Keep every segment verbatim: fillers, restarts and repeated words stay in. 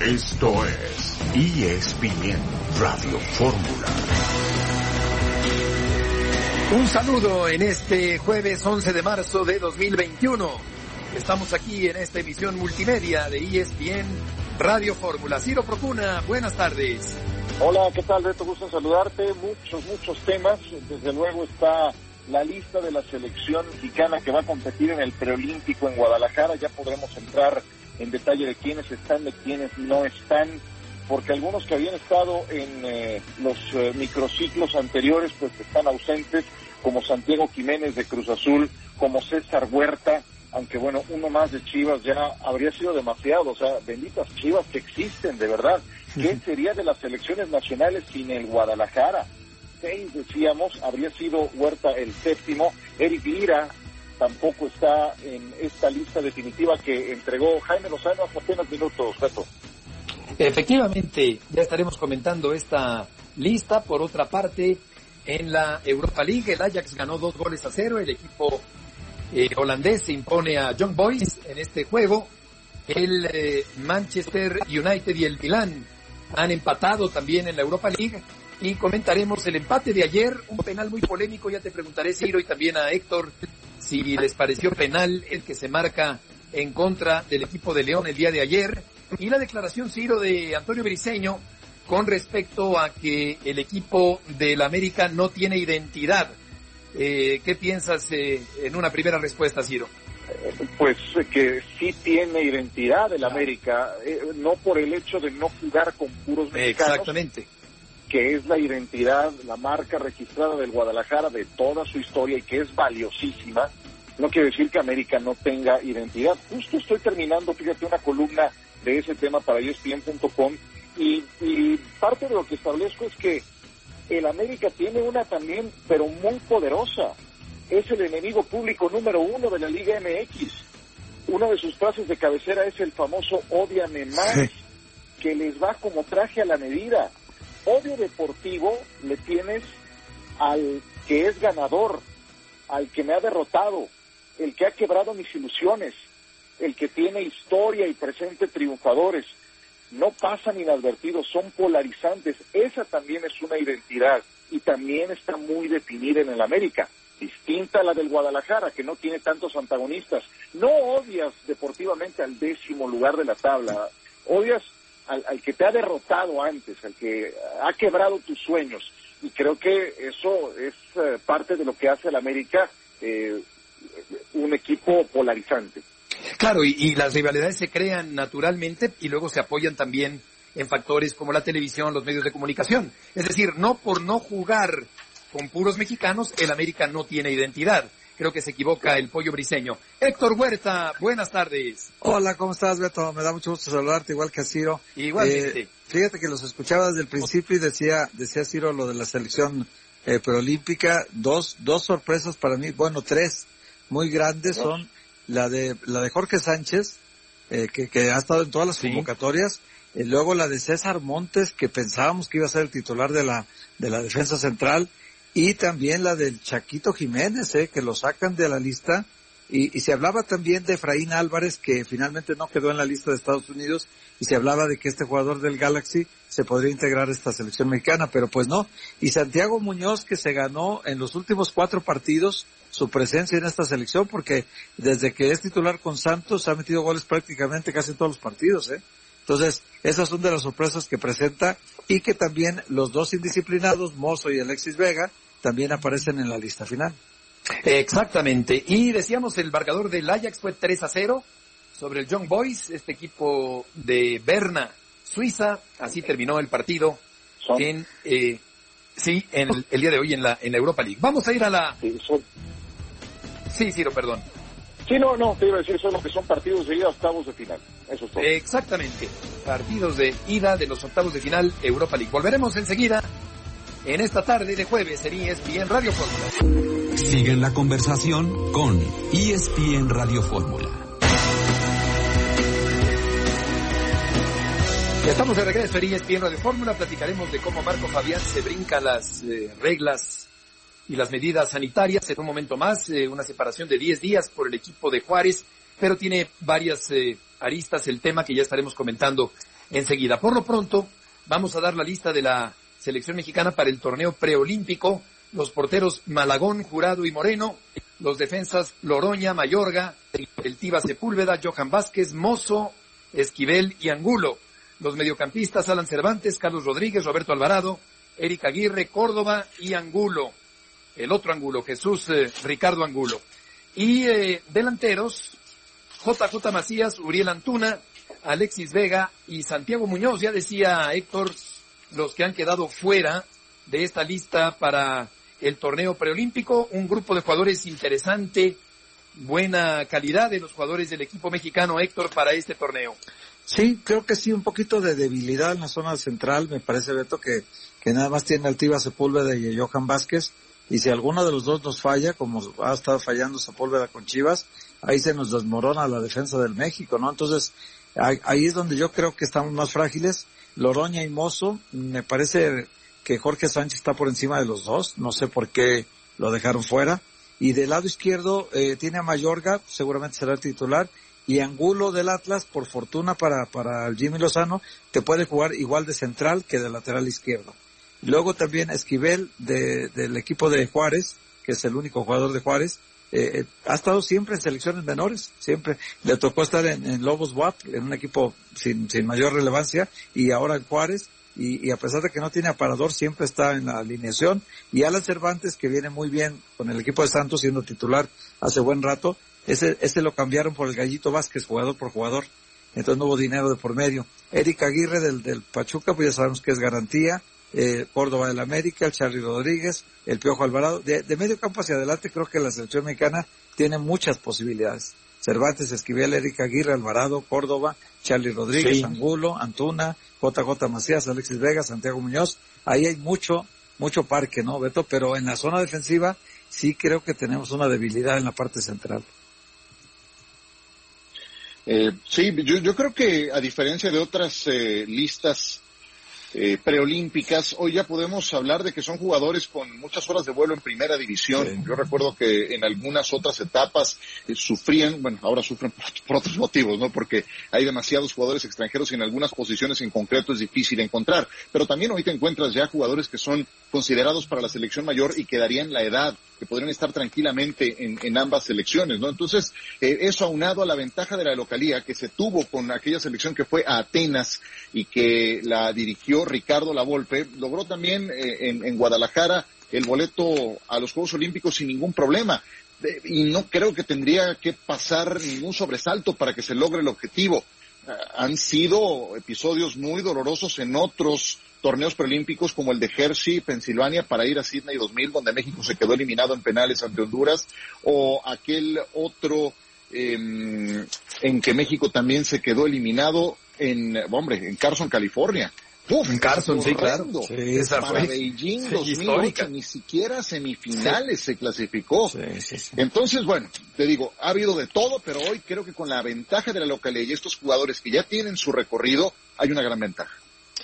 Esto es E S P N Radio Fórmula. Un saludo en este jueves once de marzo de dos mil veintiuno. Estamos aquí en esta emisión multimedia de E S P N Radio Fórmula. Ciro Procuna, buenas tardes. Hola, ¿qué tal, Beto? Gusto en saludarte. Muchos, muchos temas. Desde luego está la lista de la selección mexicana que va a competir en el preolímpico en Guadalajara. Ya podremos entrar en detalle de quiénes están, de quiénes no están, porque algunos que habían estado en eh, los eh, microciclos anteriores pues están ausentes, como Santiago Jiménez de Cruz Azul, como César Huerta, aunque bueno, uno más de Chivas ya habría sido demasiado. O sea, benditas Chivas que existen, de verdad. ¿Qué sería de las selecciones nacionales sin el Guadalajara? Seis, decíamos, habría sido Huerta el séptimo. Eric Lira tampoco está en esta lista definitiva que entregó Jaime Lozano hace apenas minutos, Beto. Efectivamente, ya estaremos comentando esta lista. Por otra parte, en la Europa League, el Ajax ganó dos goles a cero. El equipo eh, holandés se impone a Young Boys en este juego. El eh, Manchester United y el Milan han empatado también en la Europa League. Y comentaremos el empate de ayer, un penal muy polémico. Ya te preguntaré, Ciro, y también a Héctor, si les pareció penal el que se marca en contra del equipo de León el día de ayer. Y la declaración, Ciro, de Antonio Briseño con respecto a que el equipo del América no tiene identidad. Eh, ¿Qué piensas eh, en una primera respuesta, Ciro? Pues que sí tiene identidad el América, eh, no por el hecho de no jugar con puros mexicanos. Exactamente. Que es la identidad, la marca registrada del Guadalajara de toda su historia y que es valiosísima. No quiere decir que América no tenga identidad. Justo estoy terminando, fíjate, una columna de ese tema para E S P N punto com y, y parte de lo que establezco es que el América tiene una también, pero muy poderosa. Es el enemigo público número uno de la Liga M X. Una de sus frases de cabecera es el famoso "ódiame más", sí, que les va como traje a la medida. Odio deportivo le tienes al que es ganador, al que me ha derrotado, el que ha quebrado mis ilusiones, el que tiene historia y presente triunfadores. No pasan inadvertidos, son polarizantes. Esa también es una identidad y también está muy definida en el América, distinta a la del Guadalajara, que no tiene tantos antagonistas. No odias deportivamente al décimo lugar de la tabla, odias Al, al que te ha derrotado antes, al que ha quebrado tus sueños, y creo que eso es eh, parte de lo que hace al América eh, un equipo polarizante. Claro, y, y las rivalidades se crean naturalmente y luego se apoyan también en factores como la televisión, los medios de comunicación. Es decir, no por no jugar con puros mexicanos, el América no tiene identidad. Creo que se equivoca el Pollo Briseño. Héctor Huerta, buenas tardes. Hola, ¿cómo estás, Beto? Me da mucho gusto saludarte, igual que a Ciro. Igualmente. Eh, fíjate que los escuchaba desde el principio y decía, decía Ciro lo de la selección eh, preolímpica. Dos, dos sorpresas para mí, bueno, tres muy grandes son la de, la de Jorge Sánchez, eh, que, que ha estado en todas las sí. convocatorias, y luego la de César Montes, que pensábamos que iba a ser el titular de la, de la defensa central, y también la del Chaquito Jiménez, eh, que lo sacan de la lista, y, y se hablaba también de Efraín Álvarez, que finalmente no quedó en la lista de Estados Unidos, y se hablaba de que este jugador del Galaxy se podría integrar a esta selección mexicana, pero pues no. Y Santiago Muñoz, que se ganó en los últimos cuatro partidos su presencia en esta selección, porque desde que es titular con Santos ha metido goles prácticamente casi en todos los partidos, eh. Entonces, esas son de las sorpresas que presenta, y que también los dos indisciplinados, Mozo y Alexis Vega, también aparecen en la lista final. Exactamente. Y decíamos, el marcador del Ajax fue tres a cero sobre el Young Boys, este equipo de Berna, Suiza. Así terminó el partido son... en eh, sí, en el, el día de hoy en la en la Europa League. Vamos a ir a la... Sí, son... sí Ciro, perdón. Sí, no, no, te iba a decir, son los que son partidos de ida a octavos de final. Eso es todo. Exactamente. Partidos de ida de los octavos de final Europa League. Volveremos enseguida en esta tarde de jueves en E S P N Radio Fórmula. Siguen la conversación con E S P N Radio Fórmula. Estamos de regreso en E S P N Radio Fórmula. Platicaremos de cómo Marco Fabián se brinca las eh, reglas y las medidas sanitarias en un momento más, eh, una separación de diez días por el equipo de Juárez, pero tiene varias eh, aristas el tema que ya estaremos comentando enseguida. Por lo pronto, vamos a dar la lista de la selección mexicana para el torneo preolímpico. Los porteros Malagón, Jurado y Moreno, los defensas Loroña, Mayorga, el Tiva Sepúlveda, Johan Vázquez, Mozo, Esquivel y Angulo. Los mediocampistas Alan Cervantes, Carlos Rodríguez, Roberto Alvarado, Eric Aguirre, Córdoba y Angulo. El otro Angulo, Jesús eh, Ricardo Angulo. Y eh, delanteros, J J Macías, Uriel Antuna, Alexis Vega y Santiago Muñoz. Ya decía Héctor, los que han quedado fuera de esta lista para el torneo preolímpico, un grupo de jugadores interesante, buena calidad de los jugadores del equipo mexicano, Héctor, para este torneo. Sí, creo que sí, un poquito de debilidad en la zona central, me parece, Beto, que, que nada más tiene al Tiva Sepúlveda y a Johan Vázquez, y si alguno de los dos nos falla, como ha estado fallando Sepúlveda con Chivas, ahí se nos desmorona la defensa del México, ¿no? Entonces, ahí, ahí es donde yo creo que estamos más frágiles. Loroña y Mozo, me parece que Jorge Sánchez está por encima de los dos, no sé por qué lo dejaron fuera, y del lado izquierdo eh, tiene a Mayorga, seguramente será el titular, y Angulo del Atlas, por fortuna para para el Jimmy Lozano, te puede jugar igual de central que de lateral izquierdo. Luego también Esquivel de, del equipo de Juárez, que es el único jugador de Juárez, eh, ha estado siempre en selecciones menores, siempre. Le tocó estar en, en Lobos W A P, en un equipo sin, sin mayor relevancia, y ahora en Juárez, y, y a pesar de que no tiene aparador, siempre está en la alineación. Y Alan Cervantes, que viene muy bien con el equipo de Santos, siendo titular hace buen rato, ese, ese lo cambiaron por el Gallito Vázquez, jugador por jugador. Entonces no hubo dinero de por medio. Eric Aguirre del, del Pachuca, pues ya sabemos que es garantía. Eh, Córdoba del América, el Charly Rodríguez, el Piojo Alvarado. De, de medio campo hacia adelante creo que la selección mexicana tiene muchas posibilidades. Cervantes, Esquivel, Eric Aguirre, Alvarado, Córdoba, Charly Rodríguez, sí. Angulo, Antuna, J J Macías, Alexis Vega, Santiago Muñoz. Ahí hay mucho, mucho parque, ¿no, Beto? Pero en la zona defensiva sí creo que tenemos una debilidad en la parte central. Eh, sí, yo, yo creo que a diferencia de otras eh, listas eh, preolímpicas, hoy ya podemos hablar de que son jugadores con muchas horas de vuelo en primera división. Sí. Yo recuerdo que en algunas otras etapas eh, sufrían, bueno, ahora sufren por, por otros motivos, ¿no? Porque hay demasiados jugadores extranjeros y en algunas posiciones en concreto es difícil encontrar. Pero también hoy te encuentras ya jugadores que son considerados para la selección mayor y que darían la edad, que podrían estar tranquilamente en, en ambas selecciones, ¿no? Entonces, eh, eso aunado a la ventaja de la localía que se tuvo con aquella selección que fue a Atenas y que la dirigió Ricardo Lavolpe, logró también eh, en, en Guadalajara el boleto a los Juegos Olímpicos sin ningún problema. Eh, y no creo que tendría que pasar ningún sobresalto para que se logre el objetivo. Eh, han sido episodios muy dolorosos en otros torneos preolímpicos como el de Hershey, Pensilvania, para ir a Sydney dos mil, donde México se quedó eliminado en penales ante Honduras, o aquel otro eh, en que México también se quedó eliminado en, hombre, en Carson, California. Uf, en Carson, sí, claro. Sí, esa para fue Beijing dos mil ocho, ni siquiera semifinales sí. se clasificó. Sí, sí, sí. Entonces, bueno, te digo, ha habido de todo, pero hoy creo que con la ventaja de la localidad y estos jugadores que ya tienen su recorrido, hay una gran ventaja.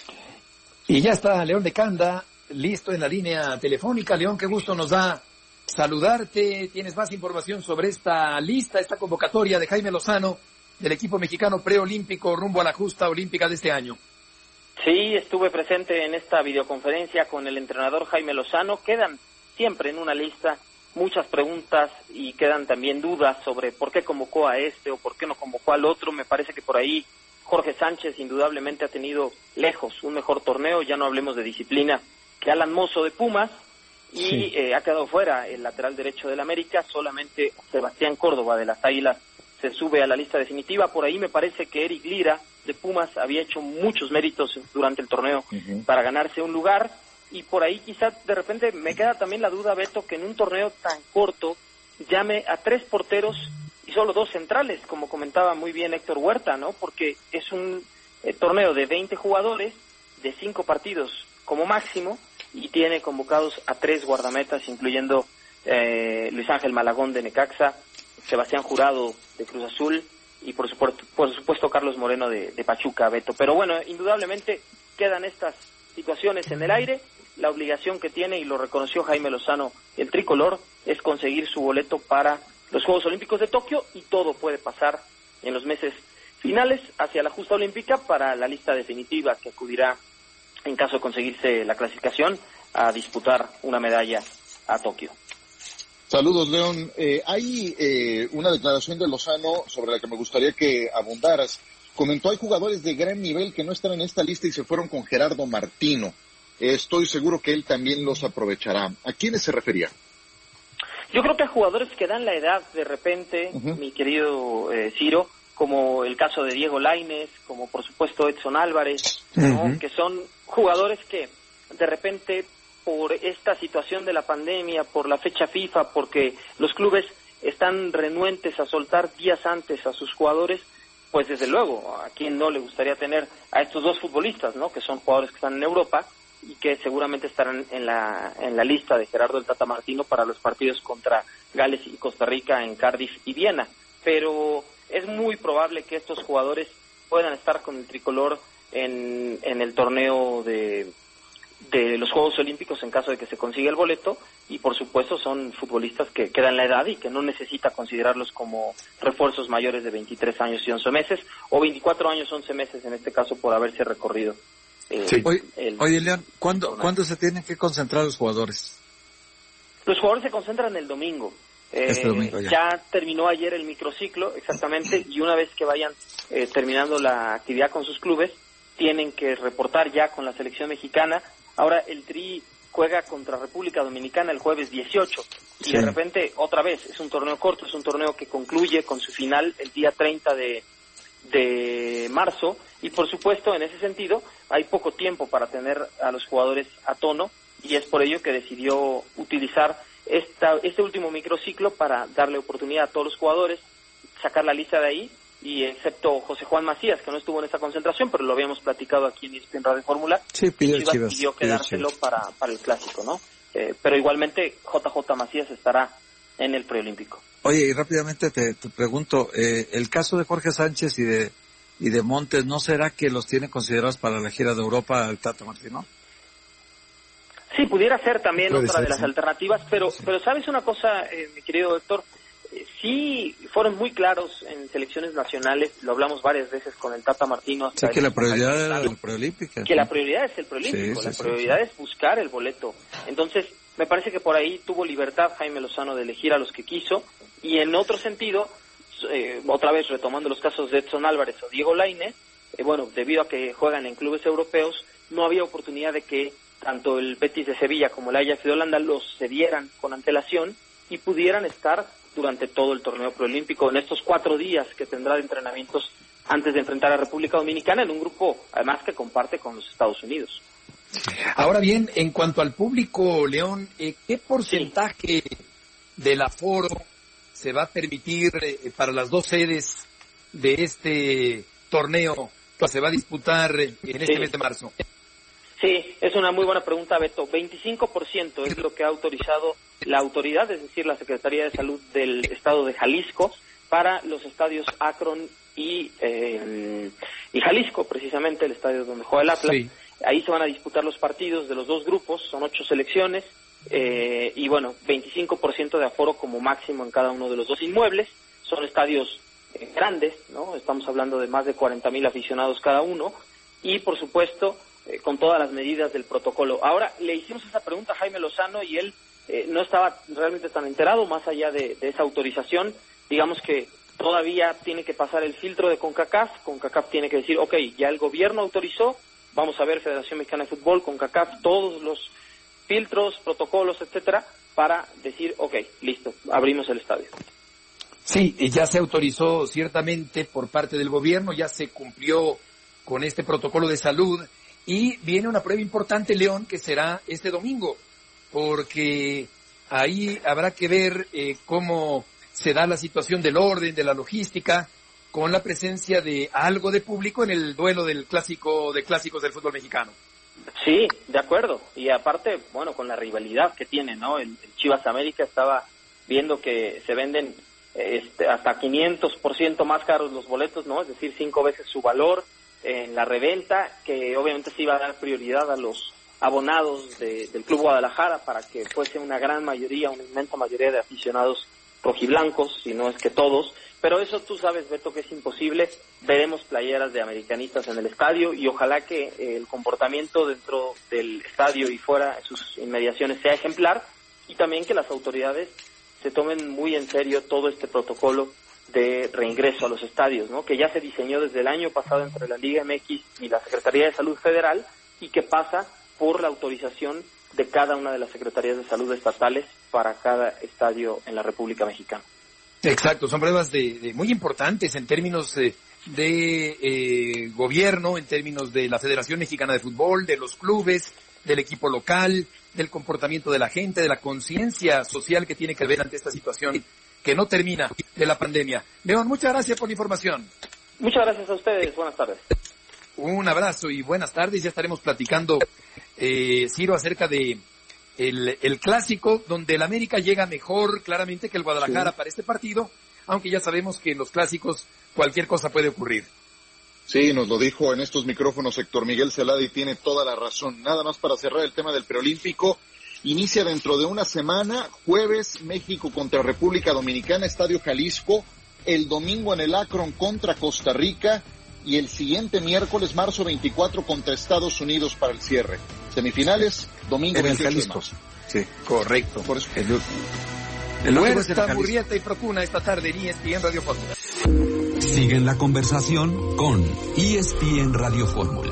Y ya está León de Canda, listo en la línea telefónica. León, qué gusto nos da saludarte. ¿Tienes más información sobre esta lista, esta convocatoria de Jaime Lozano del equipo mexicano preolímpico rumbo a la justa olímpica de este año? Sí, estuve presente en esta videoconferencia con el entrenador Jaime Lozano. Quedan siempre en una lista muchas preguntas y quedan también dudas sobre por qué convocó a este o por qué no convocó al otro. Me parece que por ahí Jorge Sánchez indudablemente ha tenido lejos un mejor torneo, ya no hablemos de disciplina, que Alan Mozo de Pumas, y sí. eh, ha quedado fuera el lateral derecho del América. Solamente Sebastián Córdoba de las Águilas se sube a la lista definitiva. Por ahí me parece que Eric Lira de Pumas había hecho muchos méritos durante el torneo uh-huh. para ganarse un lugar, y por ahí quizás de repente me queda también la duda, Beto, que en un torneo tan corto llame a tres porteros y solo dos centrales, como comentaba muy bien Héctor Huerta, ¿no? Porque es un eh, torneo de veinte jugadores, de cinco partidos como máximo, y tiene convocados a tres guardametas, incluyendo eh, Luis Ángel Malagón de Necaxa, Sebastián Jurado de Cruz Azul y por supuesto, por supuesto Carlos Moreno de, de Pachuca, Beto. Pero bueno, indudablemente quedan estas situaciones en el aire. La obligación que tiene, y lo reconoció Jaime Lozano, el tricolor, es conseguir su boleto para los Juegos Olímpicos de Tokio, y todo puede pasar en los meses finales hacia la justa olímpica para la lista definitiva que acudirá, en caso de conseguirse la clasificación, a disputar una medalla a Tokio. Saludos, León. Eh, hay eh, una declaración de Lozano sobre la que me gustaría que abundaras. Comentó, hay jugadores de gran nivel que no están en esta lista y se fueron con Gerardo Martino. Eh, estoy seguro que él también los aprovechará. ¿A quiénes se refería? Yo creo que a jugadores que dan la edad de repente, uh-huh. mi querido eh, Ciro, como el caso de Diego Lainez, como por supuesto Edson Álvarez, ¿no? Uh-huh. Que son jugadores que de repente por esta situación de la pandemia, por la fecha FIFA, porque los clubes están renuentes a soltar días antes a sus jugadores, pues desde luego, a quien no le gustaría tener a estos dos futbolistas, ¿no? Que son jugadores que están en Europa y que seguramente estarán en la en la lista de Gerardo el Tata Martino para los partidos contra Gales y Costa Rica en Cardiff y Viena. Pero es muy probable que estos jugadores puedan estar con el tricolor en, en el torneo de, de los Juegos Olímpicos en caso de que se consiga el boleto, y por supuesto son futbolistas que quedan la edad y que no necesita considerarlos como refuerzos mayores de veintitrés años y once meses, o veinticuatro años, once meses en este caso, por haberse recorrido. Eh, sí. Oye, el, oye, León, ¿cuándo, ¿cuándo se tienen que concentrar los jugadores? Los jugadores se concentran el domingo. Eh, este domingo ya. ya terminó ayer el microciclo, exactamente, y una vez que vayan eh, terminando la actividad con sus clubes, tienen que reportar ya con la selección mexicana. Ahora el Tri juega contra República Dominicana el jueves dieciocho, y sí. de repente, otra vez, es un torneo corto, es un torneo que concluye con su final el día treinta de, de marzo, y por supuesto, en ese sentido, hay poco tiempo para tener a los jugadores a tono, y es por ello que decidió utilizar esta, este último microciclo para darle oportunidad a todos los jugadores, sacar la lista de ahí, y excepto José Juan Macías, que no estuvo en esa concentración, pero lo habíamos platicado aquí en E S P N Radio Fórmula, sí, pidió, Chivas Chivas, pidió quedárselo pidió para, para el clásico, ¿no? Eh, pero igualmente J J Macías estará en el preolímpico. Oye, y rápidamente te, te pregunto, eh, el caso de Jorge Sánchez y de y de Montes, ¿no será que los tiene considerados para la gira de Europa el Tata Martino? Sí, pudiera ser también otra ser, de las sí. alternativas, pero sí. pero sabes una cosa, eh, mi querido Héctor, eh, sí fueron muy claros en selecciones nacionales, lo hablamos varias veces con el Tata Martino. Hasta sí, que la prioridad era la preolímpica. Que sí. la prioridad es el preolímpico, sí, la sí, prioridad sí, sí. es buscar el boleto. Entonces, me parece que por ahí tuvo libertad Jaime Lozano de elegir a los que quiso, y en otro sentido, eh, otra vez retomando los casos de Edson Álvarez o Diego Lainez, eh, bueno, debido a que juegan en clubes europeos, no había oportunidad de que tanto el Betis de Sevilla como el Ajax de Holanda los cedieran con antelación y pudieran estar durante todo el torneo preolímpico en estos cuatro días que tendrá de entrenamientos antes de enfrentar a República Dominicana en un grupo además que comparte con los Estados Unidos. Ahora bien, en cuanto al público, León, eh, ¿qué porcentaje sí. del aforo se va a permitir eh, para las dos sedes de este torneo que se va a disputar en este sí. mes de marzo? Sí, es una muy buena pregunta, Beto. veinticinco por ciento es lo que ha autorizado la autoridad, es decir, la Secretaría de Salud del Estado de Jalisco, para los estadios Akron y, eh, y Jalisco, precisamente el estadio donde juega el Atlas. Sí. Ahí se van a disputar los partidos de los dos grupos, son ocho selecciones, eh, y bueno, veinticinco por ciento de aforo como máximo en cada uno de los dos inmuebles. Son estadios eh, grandes, ¿no? Estamos hablando de más de cuarenta mil aficionados cada uno, y por supuesto, eh, con todas las medidas del protocolo. Ahora, le hicimos esa pregunta a Jaime Lozano y él eh, no estaba realmente tan enterado, más allá de, de esa autorización. Digamos que todavía tiene que pasar el filtro de CONCACAF. CONCACAF tiene que decir, ok, ya el gobierno autorizó, vamos a ver Federación Mexicana de Fútbol, CONCACAF, todos los filtros, protocolos, etcétera, para decir, ok, listo, abrimos el estadio. Sí, ya se autorizó ciertamente por parte del gobierno, ya se cumplió con este protocolo de salud, y viene una prueba importante, León, que será este domingo, porque ahí habrá que ver eh, cómo se da la situación del orden, de la logística, con la presencia de algo de público en el duelo del clásico de clásicos del fútbol mexicano. Sí, de acuerdo, y aparte, bueno, con la rivalidad que tiene, ¿no? El, el Chivas América estaba viendo que se venden este, hasta quinientos por ciento más caros los boletos, ¿no? Es decir, cinco veces su valor en la reventa, que obviamente se iba a dar prioridad a los abonados de, del Club Guadalajara para que fuese una gran mayoría, una inmensa mayoría de aficionados rojiblancos, si no es que todos, Pero eso tú sabes, Beto, que es imposible. Veremos playeras de americanistas en el estadio y ojalá que eh, el comportamiento dentro del estadio y fuera de sus inmediaciones sea ejemplar, y también que las autoridades se tomen muy en serio todo este protocolo de reingreso a los estadios, ¿no? Que ya se diseñó desde el año pasado entre la Liga M X y la Secretaría de Salud Federal, y que pasa por la autorización de cada una de las secretarías de salud estatales para cada estadio en la República Mexicana. Exacto, son pruebas de, de muy importantes en términos de, de eh, gobierno, en términos de la Federación Mexicana de Fútbol, de los clubes, del equipo local, del comportamiento de la gente, de la conciencia social que tiene que ver ante esta situación que no termina de la pandemia. León, muchas gracias por la información. Muchas gracias a ustedes, buenas tardes. Un abrazo y buenas tardes, ya estaremos platicando, eh, Ciro, acerca de el, el clásico, donde el América llega mejor claramente que el Guadalajara, sí, para este partido, aunque ya sabemos que en los clásicos cualquier cosa puede ocurrir. Sí, nos lo dijo en estos micrófonos Héctor Miguel Celada y tiene toda la razón. Nada más para cerrar el tema del preolímpico, inicia dentro de una semana, jueves, México contra República Dominicana, Estadio Jalisco, el domingo en el Akron contra Costa Rica, y el siguiente miércoles, marzo veinticuatro, contra Estados Unidos para el cierre. Semifinales, domingo en el veintiocho Jalisco. Sí, correcto. Por eso. El, el Huerta, Murrieta y Procuna esta tarde en E S P N Radio Fórmula. Siguen la conversación con E S P N Radio Fórmula.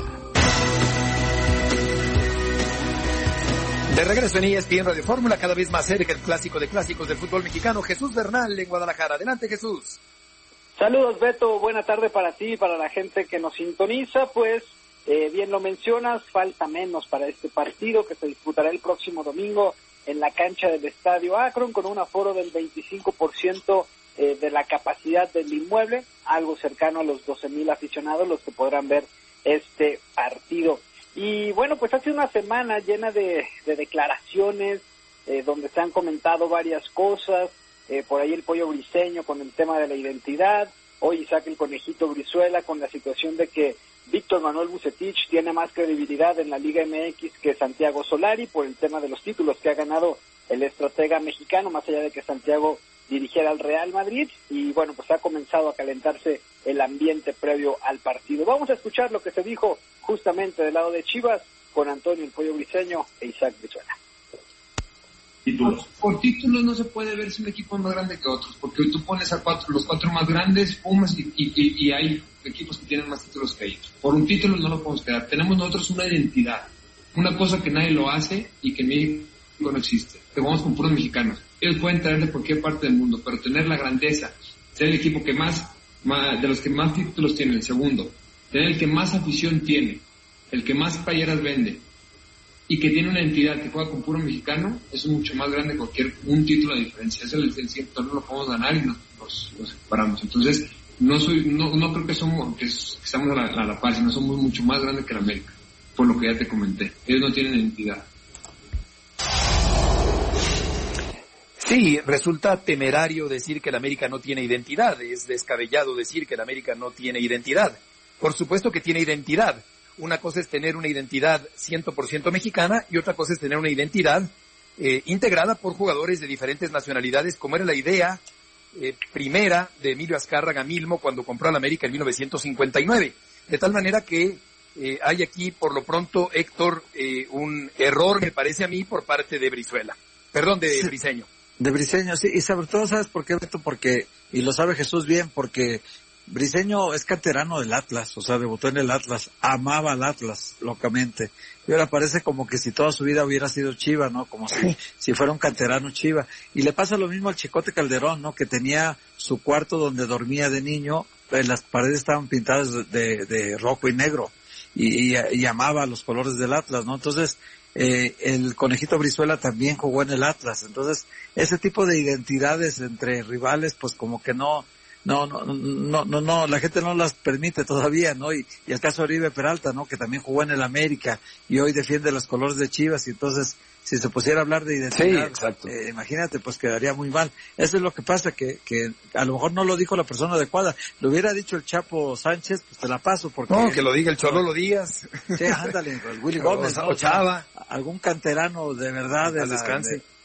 De regreso en E S P N Radio Fórmula, cada vez más cerca el clásico de clásicos del fútbol mexicano. Jesús Bernal en Guadalajara. Adelante, Jesús. Saludos, Beto, buena tarde para ti y para la gente que nos sintoniza. Pues eh, bien lo mencionas, falta menos para este partido que se disputará el próximo domingo en la cancha del Estadio Akron con un aforo del veinticinco por ciento eh, de la capacidad del inmueble, algo cercano a los doce mil aficionados los que podrán ver este partido. Y bueno, pues ha sido una semana llena de, de declaraciones eh, donde se han comentado varias cosas. Eh, por ahí el Pollo Briseño con el tema de la identidad, hoy Isaac el Conejito Brizuela con la situación de que Víctor Manuel Vucetich tiene más credibilidad en la Liga M X que Santiago Solari por el tema de los títulos que ha ganado el estratega mexicano, más allá de que Santiago dirigiera al Real Madrid, y bueno, pues ha comenzado a calentarse el ambiente previo al partido. Vamos a escuchar lo que se dijo justamente del lado de Chivas con Antonio el Pollo Briseño e Isaac Brizuela. Títulos. Por, por títulos no se puede ver si un equipo es más grande que otros, porque tú pones a cuatro, los cuatro más grandes, Pumas, y, y, y hay equipos que tienen más títulos que ellos. Por un título no lo podemos quedar. Tenemos nosotros una identidad, una cosa que nadie lo hace y que en México no existe. Que vamos con puros mexicanos. Ellos pueden traer de cualquier parte del mundo, pero tener la grandeza, ser el equipo que más, más de los que más títulos tiene, el segundo, tener el que más afición tiene, el que más playeras vende, y que tiene una entidad que juega con puro mexicano, es mucho más grande que cualquier un título de diferencia. Ese es el cierto, no lo podemos ganar y nos, nos, nos separamos. Entonces, no soy, no, no creo que somos, que, es, que estamos a la, a la par, sino somos mucho más grandes que la América, por lo que ya te comenté. Ellos no tienen entidad. Sí, resulta temerario decir que la América no tiene identidad, es descabellado decir que la América no tiene identidad. Por supuesto que tiene identidad. Una cosa es tener una identidad cien por ciento mexicana y otra cosa es tener una identidad eh, integrada por jugadores de diferentes nacionalidades, como era la idea eh, primera de Emilio Azcárraga Milmo cuando compró a la América en mil novecientos cincuenta y nueve. De tal manera que eh, hay aquí, por lo pronto, Héctor, eh, un error, me parece a mí, por parte de Brizuela. Perdón, de Briseño. De Briseño, sí, y sobre todo, ¿sabes por qué, Beto? Porque, y lo sabe Jesús bien, porque Briseño es canterano del Atlas, o sea, debutó en el Atlas, amaba al Atlas, locamente. Y ahora parece como que si toda su vida hubiera sido Chiva, ¿no? Como si, si fuera un canterano Chiva. Y le pasa lo mismo al Chicote Calderón, ¿no? Que tenía su cuarto donde dormía de niño, las paredes estaban pintadas de, de, de rojo y negro, y, y, y amaba los colores del Atlas, ¿no? Entonces, eh, el Conejito Brizuela también jugó en el Atlas. Entonces, ese tipo de identidades entre rivales, pues como que no, No, no, no, no, no, la gente no las permite todavía, ¿no? Y, y el caso de Oribe Peralta, ¿no? Que también jugó en el América y hoy defiende los colores de Chivas, y entonces, si se pusiera a hablar de identidad, sí, eh, imagínate, pues quedaría muy mal. Eso es lo que pasa, que, que a lo mejor no lo dijo la persona adecuada. Lo hubiera dicho el Chapo Sánchez, pues te la paso, porque... No, que lo diga el Cholo, lo digas. Sí, ándale, el Willy Gómez, o, ¿no? o Chava. Algún canterano de verdad de la, de,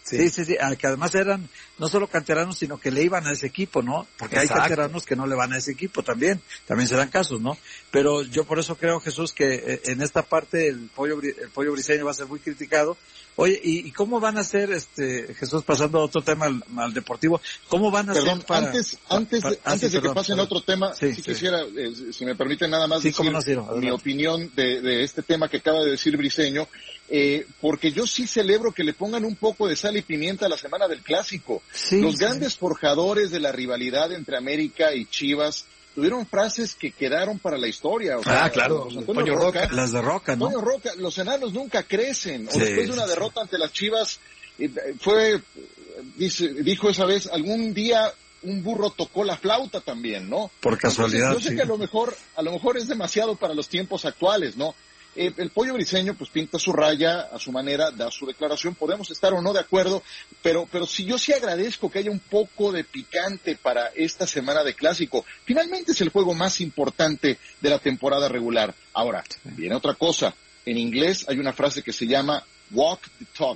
Sí, sí, sí, que además eran no solo canteranos, sino que le iban a ese equipo, ¿no? Porque Exacto. hay canteranos que no le van a ese equipo también, también se dan casos, ¿no? Pero yo por eso creo, Jesús, que en esta parte el pollo, el pollo briseño va a ser muy criticado. Oye, ¿y, y cómo van a hacer, este, Jesús, pasando a otro tema al, al deportivo, cómo van a perdón, hacer para... antes, antes, para, de, para, antes sí, de perdón, que pasen a otro tema, sí, sí, sí. quisiera, eh, si me permiten nada más sí, decir no, Ciro, mi opinión de, de este tema que acaba de decir Briseño, eh, porque yo sí celebro que le pongan un poco de sal y pimienta a la semana del Clásico. Sí, Los sí, grandes sí. forjadores de la rivalidad entre América y Chivas tuvieron frases que quedaron para la historia. O sea, ah, claro, Antonio Roca, las de Roca, ¿no? Antonio Roca, los enanos nunca crecen. O sí, después de una derrota sí. ante las Chivas, eh, fue, dice, dijo esa vez, algún día un burro tocó la flauta también, ¿no? Por casualidad. Entonces, yo sé sí. que a lo mejor, a lo mejor es demasiado para los tiempos actuales, ¿no? Eh, el pollo briseño pues pinta su raya a su manera, da su declaración, podemos estar o no de acuerdo, pero pero sí, yo sí agradezco que haya un poco de picante para esta semana de Clásico. Finalmente es el juego más importante de la temporada regular. Ahora, viene otra cosa, en inglés hay una frase que se llama walk the talk,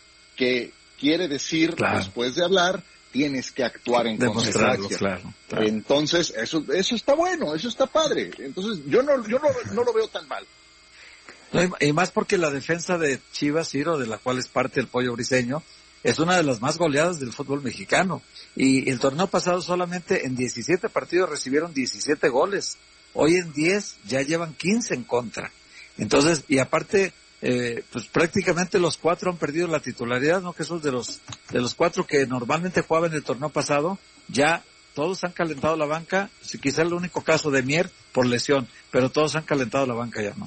que quiere decir, claro. después de hablar, tienes que actuar en consecuencia. Claro, claro. Entonces, eso eso está bueno, eso está padre. Entonces, yo no yo no, no lo veo tan mal. No, y más porque la defensa de Chivas, Ciro, de la cual es parte el pollo briseño, es una de las más goleadas del fútbol mexicano. Y el torneo pasado solamente en diecisiete partidos recibieron diecisiete goles. Hoy en diez ya llevan quince en contra. Entonces, y aparte, eh, pues prácticamente los cuatro han perdido la titularidad, ¿no? Que esos de los, de los cuatro que normalmente jugaban el torneo pasado, ya todos han calentado la banca. Si quizá el único caso de Mier por lesión, pero todos han calentado la banca ya, ¿no?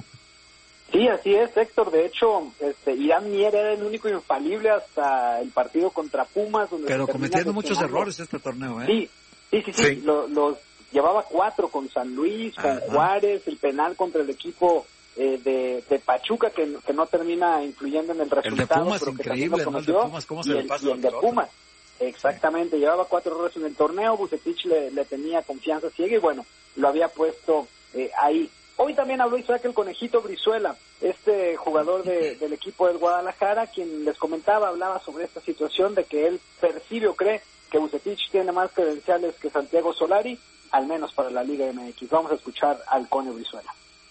Sí, así es, Héctor. De hecho, este, Irán Mier era el único infalible hasta el partido contra Pumas. Donde Pero cometiendo muchos errores este torneo, ¿eh? Sí, sí, sí, sí. sí. Los, los llevaba cuatro con San Luis, con Ajá. Juárez, el penal contra el equipo eh, de, de Pachuca, que, que no termina influyendo en el resultado. El de Pumas, pero increíble, que ¿no? El de Pumas, ¿cómo se y le el, pasa? Y el de Pumas, exactamente. Sí. Llevaba cuatro errores en el torneo, Vucetich le, le tenía confianza ciega y bueno, lo había puesto eh, ahí. Hoy también habló Isaac el Conejito Brizuela, este jugador de, del equipo del Guadalajara, quien les comentaba, hablaba sobre esta situación de que él percibe o cree que Vucetich tiene más credenciales que Santiago Solari, al menos para la Liga M X. Vamos a escuchar al Cone Brizuela.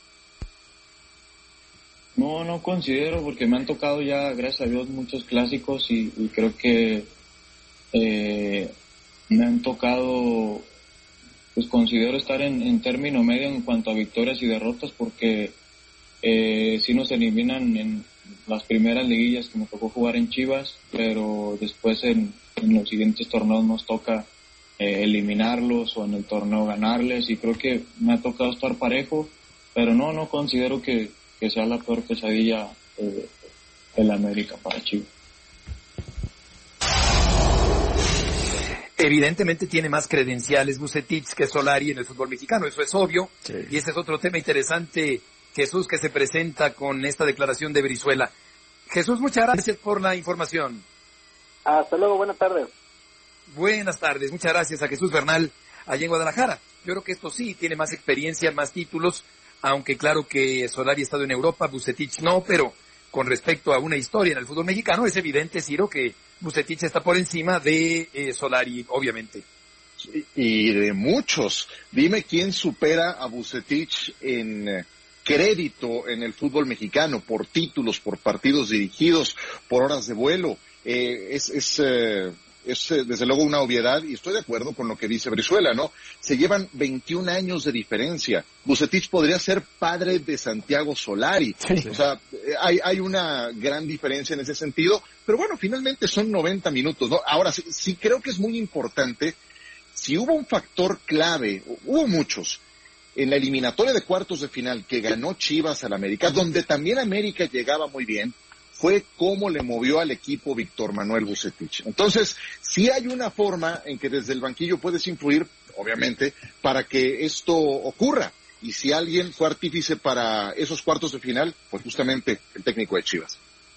No, no considero, porque me han tocado ya, gracias a Dios, muchos clásicos y, y creo que eh, me han tocado... pues considero estar en, en término medio en cuanto a victorias y derrotas, porque eh, sí nos eliminan en las primeras liguillas que me tocó jugar en Chivas, pero después en, en los siguientes torneos nos toca eh, eliminarlos o en el torneo ganarles, y creo que me ha tocado estar parejo, pero no, no considero que, que sea la peor pesadilla eh, de la América para Chivas. Evidentemente tiene más credenciales Vucetich que Solari en el fútbol mexicano, eso es obvio, sí. Y ese es otro tema interesante, Jesús, que se presenta con esta declaración de Brizuela. Jesús, muchas gracias por la información. Hasta luego, buenas tardes. Buenas tardes, muchas gracias a Jesús Bernal, allá en Guadalajara. Yo creo que esto sí, tiene más experiencia, más títulos, aunque claro que Solari ha estado en Europa, Vucetich no, pero con respecto a una historia en el fútbol mexicano, es evidente, Ciro, que Vucetich está por encima de eh, Solari, obviamente. Y de muchos. Dime quién supera a Vucetich en eh, crédito en el fútbol mexicano, por títulos, por partidos dirigidos, por horas de vuelo. Eh, es es, eh, es eh, desde luego una obviedad, y estoy de acuerdo con lo que dice Brizuela, ¿no? Se llevan veintiún años de diferencia. Vucetich podría ser padre de Santiago Solari. Sí. O sea, hay, hay una gran diferencia en ese sentido, pero bueno, finalmente son noventa minutos, ¿no? Ahora, sí, sí creo que es muy importante, si hubo un factor clave, hubo muchos, en la eliminatoria de cuartos de final que ganó Chivas al América, donde también América llegaba muy bien, fue cómo le movió al equipo Víctor Manuel Vucetich. Entonces, sí hay una forma en que desde el banquillo puedes influir, obviamente, para que esto ocurra. Y si alguien fue artífice para esos cuartos de final, pues justamente el técnico de Chivas.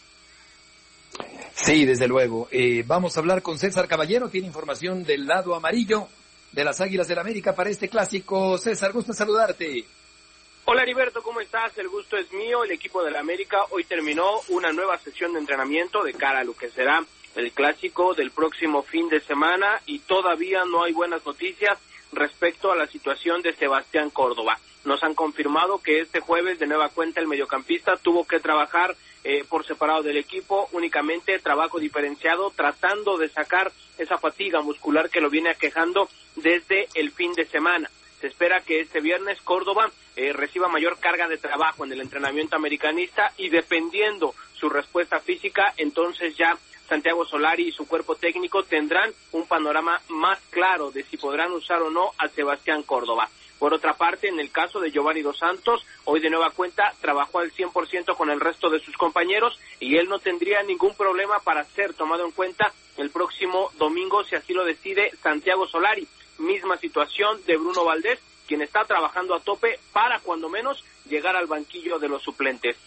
Sí, desde luego. Eh, vamos a hablar con César Caballero, tiene información del lado amarillo de las Águilas del América para este clásico. César, gusto en saludarte. Hola Heriberto, ¿cómo estás? El gusto es mío. El equipo de la América hoy terminó una nueva sesión de entrenamiento de cara a lo que será el clásico del próximo fin de semana, y todavía no hay buenas noticias respecto a la situación de Sebastián Córdoba. Nos han confirmado que este jueves de nueva cuenta el mediocampista tuvo que trabajar eh, por separado del equipo, únicamente trabajo diferenciado, tratando de sacar esa fatiga muscular que lo viene aquejando desde el fin de semana. Se espera que este viernes Córdoba eh, reciba mayor carga de trabajo en el entrenamiento americanista, y dependiendo su respuesta física, entonces ya Santiago Solari y su cuerpo técnico tendrán un panorama más claro de si podrán usar o no a Sebastián Córdoba. Por otra parte, en el caso de Giovanni Dos Santos, hoy de nueva cuenta trabajó al cien por ciento con el resto de sus compañeros, y él no tendría ningún problema para ser tomado en cuenta el próximo domingo, si así lo decide Santiago Solari. Misma situación de Bruno Valdés, quien está trabajando a tope para, cuando menos, llegar al banquillo de los suplentes.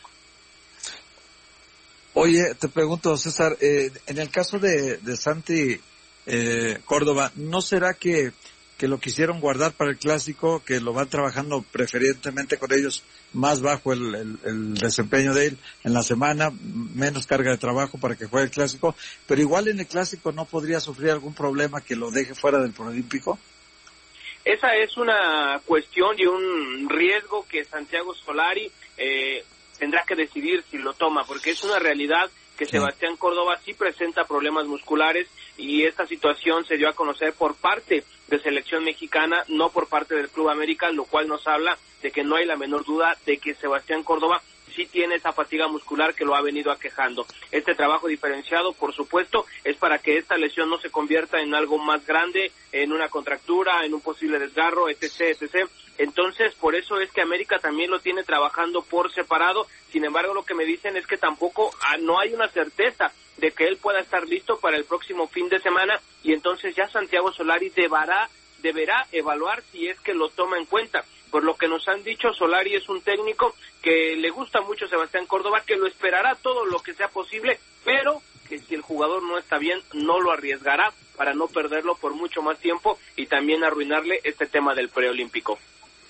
Oye, te pregunto, César, eh, en el caso de, de Santi eh, Córdoba, ¿no será que, que lo quisieron guardar para el clásico, que lo van trabajando preferentemente con ellos más bajo el, el, el desempeño de él en la semana, menos carga de trabajo para que juegue el clásico, pero igual en el clásico no podría sufrir algún problema que lo deje fuera del Proolímpico? Esa es una cuestión y un riesgo que Santiago Solari eh, tendrá que decidir si lo toma, porque es una realidad que sí. Sebastián Córdoba sí presenta problemas musculares, y esta situación se dio a conocer por parte de selección mexicana, no por parte del Club América, lo cual nos habla de que no hay la menor duda de que Sebastián Córdoba sí tiene esa fatiga muscular que lo ha venido aquejando. Este trabajo diferenciado, por supuesto, es para que esta lesión no se convierta en algo más grande, en una contractura, en un posible desgarro, etcétera, etcétera. Entonces, por eso es que América también lo tiene trabajando por separado. Sin embargo, lo que me dicen es que tampoco ah, no hay una certeza de que él pueda estar listo para el próximo fin de semana, y entonces ya Santiago Solari deberá, deberá evaluar si es que lo toma en cuenta. Por lo que nos han dicho, Solari es un técnico que le gusta mucho a Sebastián Córdoba, que lo esperará todo lo que sea posible, pero que si el jugador no está bien, no lo arriesgará para no perderlo por mucho más tiempo y también arruinarle este tema del preolímpico.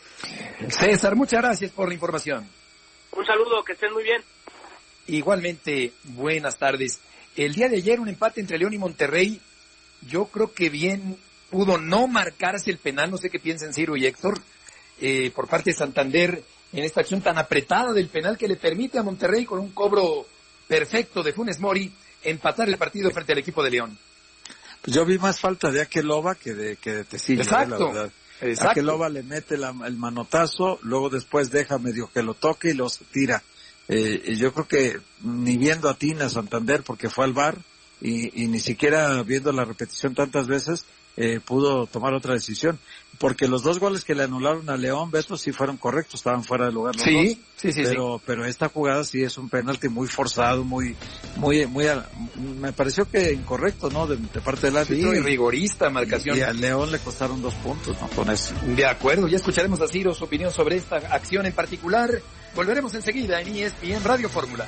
César, muchas gracias por la información. Un saludo, que estén muy bien. Igualmente, buenas tardes. El día de ayer un empate entre León y Monterrey, yo creo que bien pudo no marcarse el penal, no sé qué piensan Ciro y Héctor, eh, por parte de Santander en esta acción tan apretada del penal que le permite a Monterrey, con un cobro perfecto de Funes Mori, empatar el partido frente al equipo de León. Pues yo vi más falta de Akeloba que de, que de Tecillo, Exacto, eh, la verdad. Exacto. Akeloba le mete la, el manotazo, luego después deja medio que lo toque y lo tira. Eh, y yo creo que ni viendo a Tina Santander, porque fue al V A R, y, y ni siquiera viendo la repetición tantas veces, eh, pudo tomar otra decisión. Porque los dos goles que le anularon a León, Beto, sí fueron correctos, estaban fuera de lugar los sí, dos. Sí, sí, pero, sí. Pero esta jugada sí es un penalti muy forzado, muy, muy, muy, me pareció que incorrecto, ¿no? De, de parte del árbitro. Sí, y rigorista marcación. Y, y a León le costaron dos puntos, ¿no? Con eso. De acuerdo, ya escucharemos a Ciro su opinión sobre esta acción en particular. Volveremos enseguida en E S P N Radio Fórmula.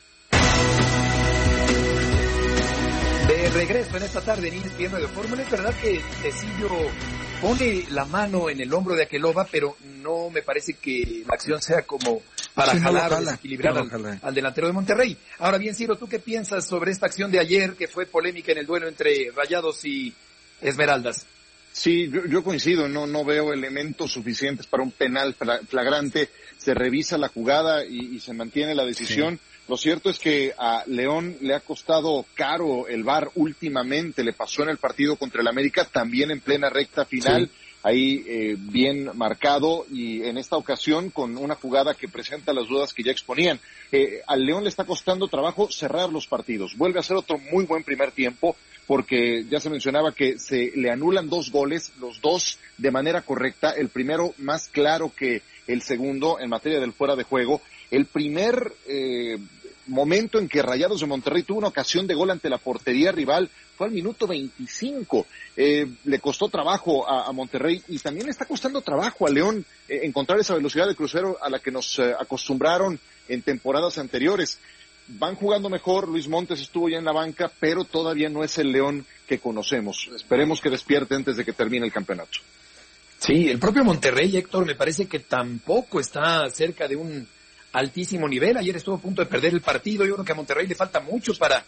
De regreso en esta tarde en E S P N Radio Fórmula. Es verdad que Tecillo pone la mano en el hombro de Akeloba, pero no me parece que la acción sea como para sí, jalar no o desequilibrar no al, al delantero de Monterrey. Ahora bien, Ciro, ¿tú qué piensas sobre esta acción de ayer, que fue polémica en el duelo entre Rayados y Esmeraldas? Sí, yo, yo coincido, no, no veo elementos suficientes para un penal flagrante. Se revisa la jugada y, y se mantiene la decisión. Sí. Lo cierto es que a León le ha costado caro el V A R últimamente, le pasó en el partido contra el América, también en plena recta final, sí. ahí eh, bien marcado, y en esta ocasión con una jugada que presenta las dudas que ya exponían. Eh, al León le está costando trabajo cerrar los partidos, vuelve a ser otro muy buen primer tiempo, porque ya se mencionaba que se le anulan dos goles, los dos de manera correcta, el primero más claro que el segundo en materia del fuera de juego. El primer eh, momento en que Rayados de Monterrey tuvo una ocasión de gol ante la portería rival fue al minuto veinticinco. Eh, le costó trabajo a, a Monterrey, y también le está costando trabajo a León eh, encontrar esa velocidad de crucero a la que nos eh, acostumbraron en temporadas anteriores. Van jugando mejor, Luis Montes estuvo ya en la banca, pero todavía no es el León que conocemos. Esperemos que despierte antes de que termine el campeonato. Sí, el propio Monterrey, Héctor, me parece que tampoco está cerca de un altísimo nivel. Ayer estuvo a punto de perder el partido. Yo creo que a Monterrey le falta mucho para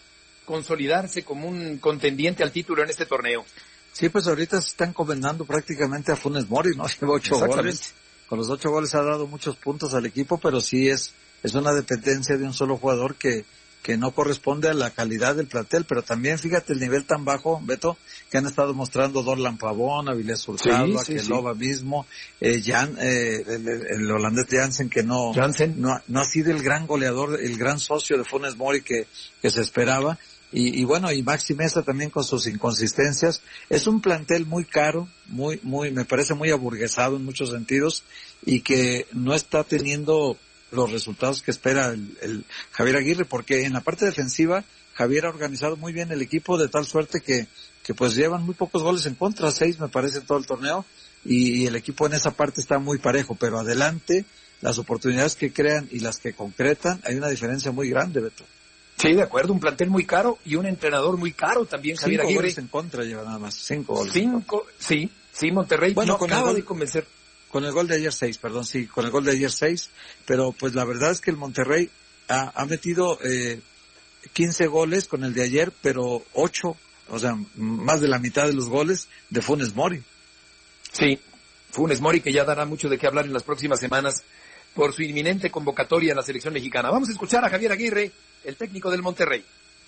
consolidarse como un contendiente al título en este torneo. Sí, pues ahorita se están encomendando prácticamente a Funes Mori, ¿no? Lleva ocho goles. Con los ocho goles ha dado muchos puntos al equipo, pero sí es, es una dependencia de un solo jugador que, que no corresponde a la calidad del plantel, pero también fíjate el nivel tan bajo, Beto, que han estado mostrando Dorlan Pavón, Avilés Hurtado, sí, Akelova sí, sí. mismo, eh, Jan, eh, el, el holandés Jansen, que no, no, no ha sido el gran goleador, el gran socio de Funes Mori que, que se esperaba. Y, y bueno, y Maxi Mesa también con sus inconsistencias. Es un plantel muy caro, muy, muy, me parece muy aburguesado en muchos sentidos, y que no está teniendo los resultados que espera el, el Javier Aguirre, porque en la parte defensiva Javier ha organizado muy bien el equipo de tal suerte que, que pues llevan muy pocos goles en contra, seis me parece en todo el torneo, y, y el equipo en esa parte está muy parejo, pero adelante, las oportunidades que crean y las que concretan, hay una diferencia muy grande, Beto. Sí, de acuerdo, un plantel muy caro y un entrenador muy caro también, Javier cinco Aguirre. Goles en contra lleva nada más, cinco goles. Cinco, sí, sí, Monterrey bueno, no con acaba el gol, de convencer. Con el gol de ayer seis, perdón, sí, con el gol de ayer seis, pero pues la verdad es que el Monterrey ha, ha metido eh, quince goles con el de ayer, pero ocho, o sea, más de la mitad de los goles de Funes Mori. Sí, Funes Mori que ya dará mucho de qué hablar en las próximas semanas por su inminente convocatoria en la selección mexicana. Vamos a escuchar a Javier Aguirre, el técnico del Monterrey.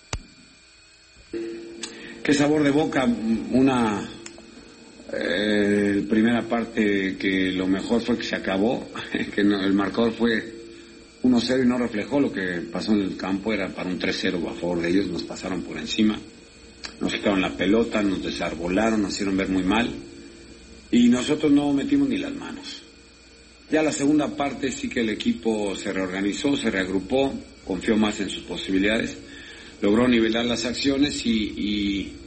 Qué sabor de boca, una eh, primera parte que lo mejor fue que se acabó, que no, el marcador fue uno cero y no reflejó lo que pasó en el campo, era para un tres cero a favor de ellos, nos pasaron por encima, nos quitaron la pelota, nos desarbolaron, nos hicieron ver muy mal y nosotros no metimos ni las manos. Ya la segunda parte sí que el equipo se reorganizó, se reagrupó, confió más en sus posibilidades, logró nivelar las acciones y, y,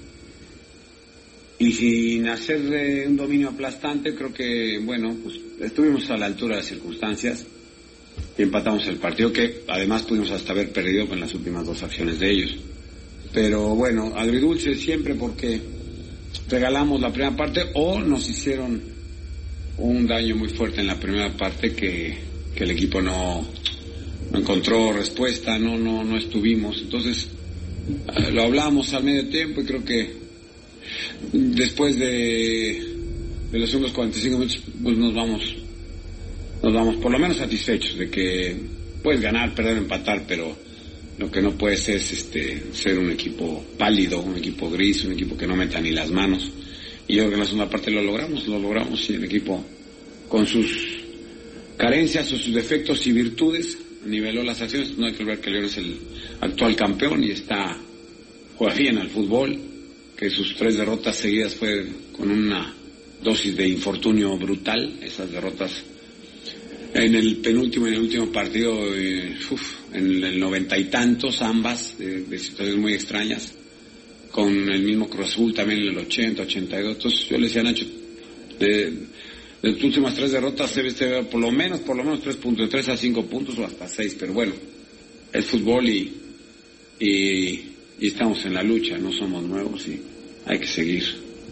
y sin hacer eh, un dominio aplastante, creo que, bueno, pues estuvimos a la altura de las circunstancias y empatamos el partido, que además pudimos hasta haber perdido con las últimas dos acciones de ellos. Pero bueno, agridulce siempre porque regalamos la primera parte o nos hicieron un daño muy fuerte en la primera parte que, que el equipo no, no encontró respuesta, no no no estuvimos. Entonces eh, lo hablamos al medio tiempo y creo que después de, de los segundos cuarenta y cinco minutos pues nos vamos nos vamos por lo menos satisfechos de que puedes ganar, perder, empatar, pero lo que no puede ser es este ser un equipo pálido, un equipo gris, un equipo que no meta ni las manos. Y yo creo que en la segunda parte lo logramos, lo logramos y el equipo con sus carencias o sus defectos y virtudes niveló las acciones. No hay que olvidar que León es el actual campeón y está juega bien al fútbol, que sus tres derrotas seguidas fue con una dosis de infortunio brutal, esas derrotas en el penúltimo y en el último partido, eh, uf, en el noventa y tantos ambas, de, de situaciones muy extrañas, con el mismo Cruz Azul también en el ochenta, ochenta y dos. Entonces yo le decía a Nacho, de, de las últimas tres derrotas debe ser por lo menos, por lo menos tres puntos, de tres a cinco puntos o hasta seis, pero bueno, es fútbol y, y, y estamos en la lucha, no somos nuevos y hay que seguir.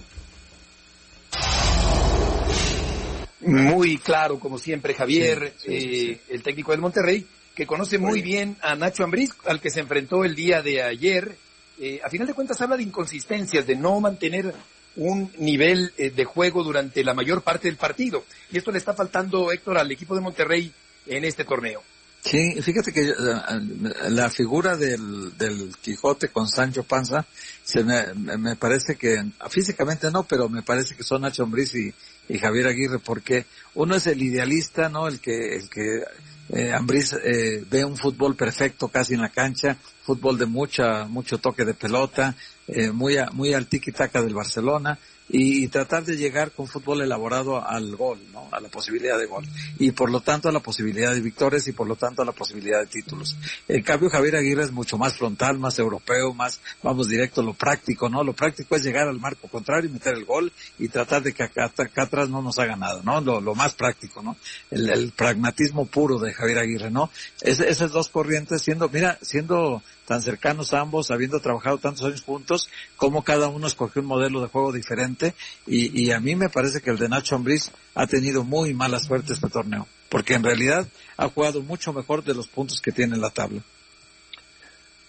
Muy claro, como siempre, Javier, sí, sí, eh, sí. el técnico del Monterrey, que conoce muy bien a Nacho Ambriz, al que se enfrentó el día de ayer. Eh, a final de cuentas habla de inconsistencias, de no mantener un nivel eh, de juego durante la mayor parte del partido. Y esto le está faltando, Héctor, al equipo de Monterrey en este torneo. Sí, fíjate que uh, la figura del, del Quijote con Sancho Panza, se me, me parece que, físicamente no, pero me parece que son Nacho Ambriz y, y Javier Aguirre, porque uno es el idealista, ¿no? El que, el que eh, Ambriz eh, ve un fútbol perfecto casi en la cancha, fútbol de mucha, mucho toque de pelota, eh, muy, a, muy al tiki-taka del Barcelona, y, y tratar de llegar con fútbol elaborado al gol, ¿no? A la posibilidad de gol. Y por lo tanto a la posibilidad de victorias y por lo tanto a la posibilidad de títulos. En cambio Javier Aguirre es mucho más frontal, más europeo, más, vamos directo a lo práctico, ¿no? Lo práctico es llegar al marco contrario y meter el gol y tratar de que acá, acá atrás no nos haga nada, ¿no? Lo, lo más práctico, ¿no? El, el pragmatismo puro de Javier Aguirre, ¿no? Es, esas dos corrientes siendo, mira, siendo tan cercanos ambos, habiendo trabajado tantos años juntos, como cada uno escogió un modelo de juego diferente, y, y a mí me parece que el de Nacho Ambriz ha tenido muy mala suerte este torneo, porque en realidad ha jugado mucho mejor de los puntos que tiene en la tabla.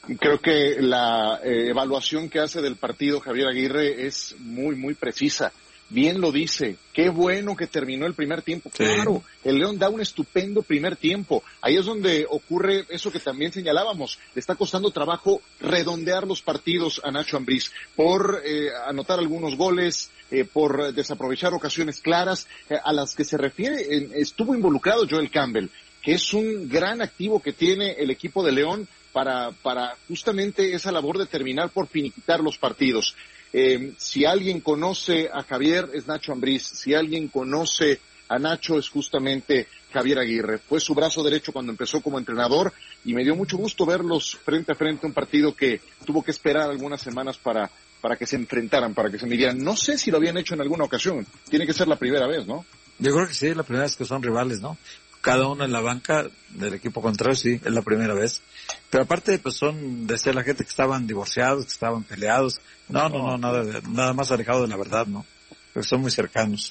Creo que la eh, evaluación que hace del partido Javier Aguirre es muy, muy precisa. Bien lo dice, qué bueno que terminó el primer tiempo. Sí. Claro, el León da un estupendo primer tiempo. Ahí es donde ocurre eso que también señalábamos. Le está costando trabajo redondear los partidos a Nacho Ambriz por eh, anotar algunos goles, eh, por desaprovechar ocasiones claras eh, a las que se refiere. Eh, estuvo involucrado Joel Campbell, que es un gran activo que tiene el equipo de León para, para justamente esa labor de terminar por finiquitar los partidos. Eh, si alguien conoce a Javier es Nacho Ambriz, si alguien conoce a Nacho es justamente Javier Aguirre. Fue su brazo derecho cuando empezó como entrenador y me dio mucho gusto verlos frente a frente, un partido que tuvo que esperar algunas semanas para, para que se enfrentaran, para que se midieran. No sé si lo habían hecho en alguna ocasión, tiene que ser la primera vez, ¿no? Yo creo que sí, la primera vez que son rivales, ¿no? Cada uno en la banca del equipo contrario, sí, es la primera vez. Pero aparte, pues son, decía la gente que estaban divorciados, que estaban peleados. No, no, no, nada, de, nada más alejado de la verdad, ¿no? Pero son muy cercanos.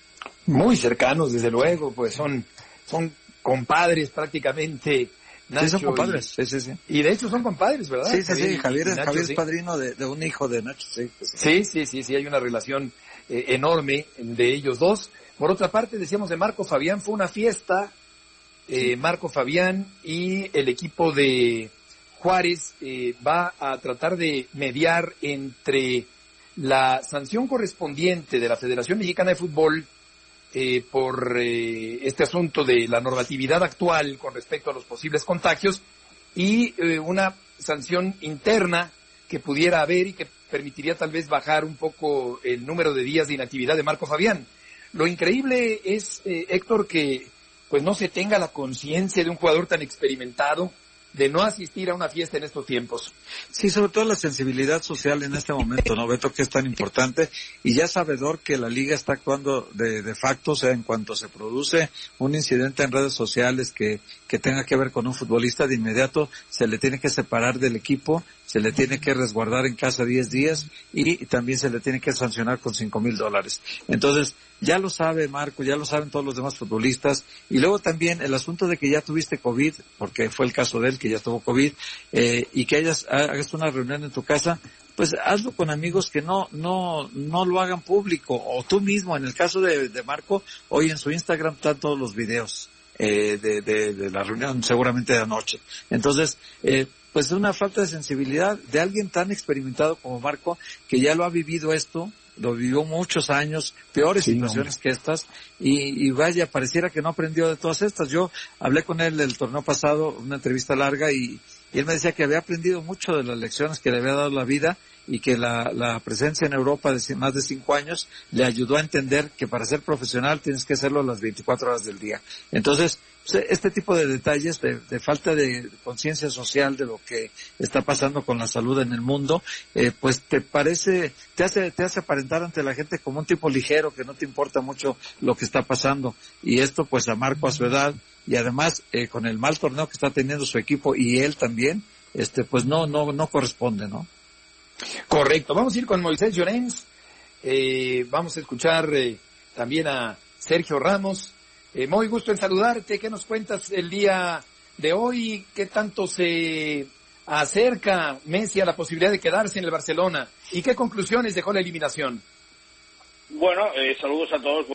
Muy cercanos, desde luego, pues son, son compadres prácticamente. Nacho, sí, son compadres, y, sí, sí, sí. Y de hecho son compadres, ¿verdad? Sí, sí, Javier, sí, Javier, Nacho, Javier sí. es padrino de, de un hijo de Nacho, sí. Sí, sí, sí, sí, sí hay una relación eh, enorme de ellos dos. Por otra parte, decíamos de Marco Fabián, fue una fiesta, eh, Marco Fabián y el equipo de Juárez eh, va a tratar de mediar entre la sanción correspondiente de la Federación Mexicana de Fútbol eh, por eh, este asunto de la normatividad actual con respecto a los posibles contagios y eh, una sanción interna que pudiera haber y que permitiría tal vez bajar un poco el número de días de inactividad de Marco Fabián. Lo increíble es, eh, Héctor, que pues no se tenga la conciencia de un jugador tan experimentado de no asistir a una fiesta en estos tiempos. Sí, sobre todo la sensibilidad social en este momento, ¿no, Beto? Que es tan importante, y ya sabedor que la liga está actuando de, de facto, o sea, en cuanto se produce un incidente en redes sociales que, que tenga que ver con un futbolista, de inmediato se le tiene que separar del equipo, se le tiene que resguardar en casa diez días y también se le tiene que sancionar con cinco mil dólares. Entonces, ya lo sabe Marco, ya lo saben todos los demás futbolistas, y luego también el asunto de que ya tuviste COVID, porque fue el caso de él que ya tuvo COVID, eh, y que hayas, hagas una reunión en tu casa, pues hazlo con amigos que no, no, no lo hagan público, o tú mismo, en el caso de, de Marco, hoy en su Instagram están todos los videos, eh, de, de, de la reunión seguramente de anoche. Entonces, eh, pues es una falta de sensibilidad de alguien tan experimentado como Marco, que ya lo ha vivido esto, lo vivió muchos años, peores sí, situaciones hombre. que estas, y, y vaya, pareciera que no aprendió de todas estas. Yo hablé con él el torneo pasado, una entrevista larga, y, y él me decía que había aprendido mucho de las lecciones que le había dado la vida, y que la, la presencia en Europa de más de cinco años le ayudó a entender que para ser profesional tienes que hacerlo las veinticuatro horas del día. Entonces, este tipo de detalles de, de falta de conciencia social de lo que está pasando con la salud en el mundo, eh, pues te parece, te hace, te hace aparentar ante la gente como un tipo ligero, que no te importa mucho lo que está pasando. Y esto pues a Marco a su edad, y además eh, con el mal torneo que está teniendo su equipo y él también, este pues no, no, no corresponde, ¿no? Correcto. Vamos a ir con Moisés Llorens, eh, vamos a escuchar eh, también a Sergio Ramos. Eh, muy gusto en saludarte. ¿Qué nos cuentas el día de hoy? ¿Qué tanto se acerca Messi a la posibilidad de quedarse en el Barcelona? ¿Y qué conclusiones dejó la eliminación? Bueno, eh, saludos a todos.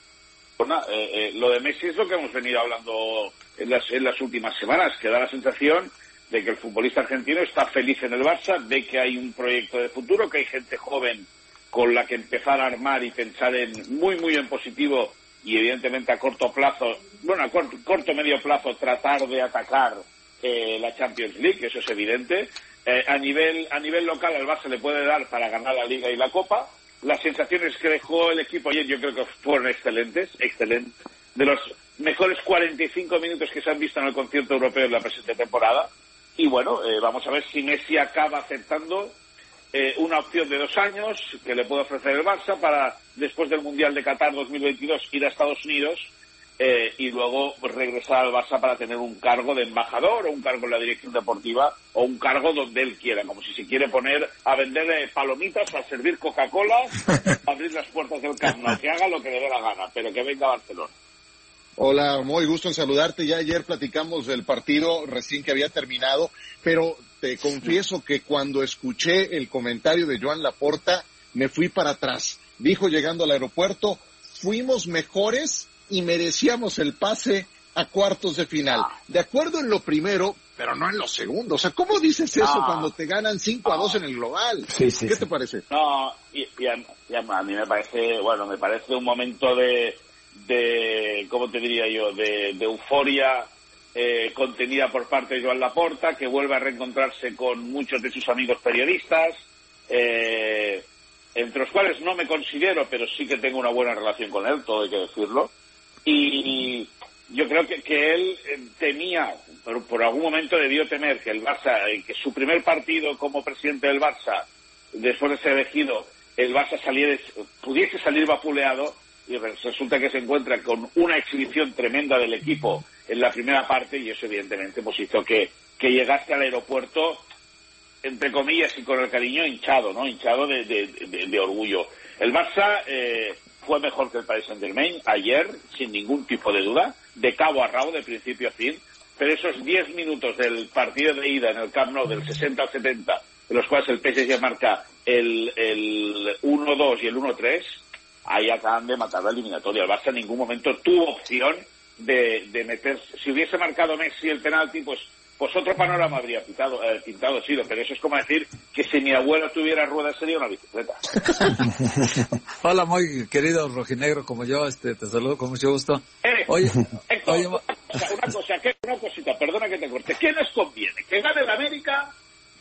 Bueno, eh, eh, lo de Messi es lo que hemos venido hablando en las, en las últimas semanas, que da la sensación de que el futbolista argentino está feliz en el Barça, ve que hay un proyecto de futuro, que hay gente joven con la que empezar a armar y pensar en muy, muy en positivo, y evidentemente a corto plazo, bueno, a corto, corto medio plazo, tratar de atacar eh, la Champions League, eso es evidente. Eh, a nivel a nivel local al Barça le puede dar para ganar la Liga y la Copa. Las sensaciones que dejó el equipo ayer yo creo que fueron excelentes, excelentes. De los mejores cuarenta y cinco minutos que se han visto en el concierto europeo en la presente temporada. Y bueno, eh, vamos a ver si Messi acaba aceptando eh, una opción de dos años que le puede ofrecer el Barça para, después del Mundial de Qatar dos mil veintidós, ir a Estados Unidos eh, y luego regresar al Barça para tener un cargo de embajador o un cargo en la dirección deportiva o un cargo donde él quiera, como si se quiere poner a vender eh, palomitas, a servir Coca-Cola, a abrir las puertas del Camp Nou, que haga lo que le dé la gana, pero que venga a Barcelona. Hola, muy gusto en saludarte. Ya ayer platicamos del partido recién que había terminado, pero te confieso que cuando escuché el comentario de Joan Laporta, me fui para atrás. Dijo llegando al aeropuerto, fuimos mejores y merecíamos el pase a cuartos de final. De acuerdo en lo primero, pero no en lo segundo. O sea, ¿cómo dices eso no. cuando te ganan cinco a dos en el global? Sí, sí, ¿Qué sí. te parece? No, y, y, a, y a, a mí me parece, bueno, me parece un momento de, de ¿cómo te diría yo?, de, de euforia eh, contenida por parte de Joan Laporta, que vuelve a reencontrarse con muchos de sus amigos periodistas, eh, entre los cuales no me considero, pero sí que tengo una buena relación con él, todo hay que decirlo. Y yo creo que, que él temía, por, por algún momento debió temer que el Barça, que su primer partido como presidente del Barça, después de ser elegido, el Barça saliera, pudiese salir vapuleado, y resulta que se encuentra con una exhibición tremenda del equipo en la primera parte, y eso evidentemente pues hizo que, que llegase al aeropuerto, entre comillas y con el cariño, hinchado, ¿no? Hinchado de, de, de, de orgullo. El Barça eh, fue mejor que el Paris Saint-Germain ayer, sin ningún tipo de duda, de cabo a rabo, de principio a fin, pero esos diez minutos del partido de ida en el Camp Nou, del sesenta al setenta, en los cuales el P S G marca el, el uno dos y el uno tres, ahí acaban de matar la eliminatoria. El Barça en ningún momento tuvo opción de, de meterse. Si hubiese marcado Messi el penalti, pues pues otro panorama habría pintado, eh, pintado sido, pero eso es como decir que si mi abuelo tuviera ruedas sería una bicicleta. Hola, muy querido rojinegro como yo, este, te saludo con mucho gusto. Eh, oye, Héctor, oye, una cosa, una, cosa que, una cosita, perdona que te corte. ¿Qué nos conviene? ¿Que gane el América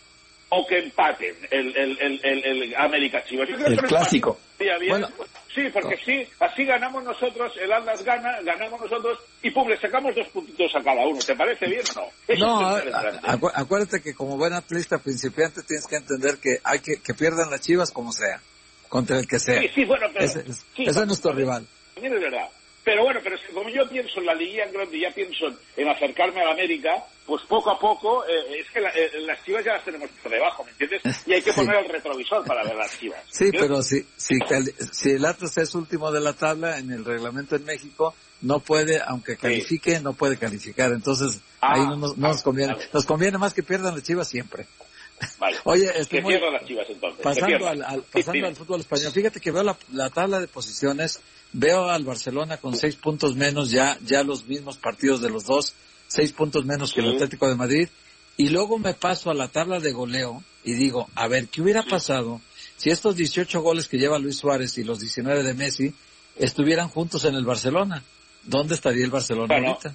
o que empaten el, el, el, el, el América Chivas? Yo creo el que clásico. Bien. Bueno, sí, porque sí, así ganamos nosotros, el Atlas gana, ganamos nosotros y pum, le sacamos dos puntitos a cada uno. ¿Te parece bien o no? Eso no, es acu acuérdate que como buen atleta principiante tienes que entender que hay que que pierdan las Chivas como sea, contra el que sea. Sí, sí, bueno, pero... Ese, es, sí, ese es nuestro rival. También es verdad. Pero bueno, pero es que como yo pienso en la liguilla en grande, ya pienso en acercarme a la América, pues poco a poco, eh, es que la, eh, las Chivas ya las tenemos por debajo, ¿me entiendes? Y hay que poner sí. el retrovisor para ver las Chivas. Sí, pero si, si, si el Atlas es último de la tabla en el reglamento en México, no puede, aunque califique, sí. no puede calificar. Entonces, ah, ahí no nos, no nos conviene. Vale. Nos conviene más que pierdan las Chivas siempre. Vale. Oye, este, que muy, pierdan las Chivas entonces. Pasando, al, al, pasando sí, al fútbol español, fíjate que veo la, la tabla de posiciones. Veo al Barcelona con seis puntos menos, ya ya los mismos partidos de los dos, seis puntos menos que el Atlético de Madrid, y luego me paso a la tabla de goleo y digo, a ver, ¿qué hubiera pasado si estos dieciocho goles que lleva Luis Suárez y los diecinueve de Messi estuvieran juntos en el Barcelona? ¿Dónde estaría el Barcelona bueno, ahorita?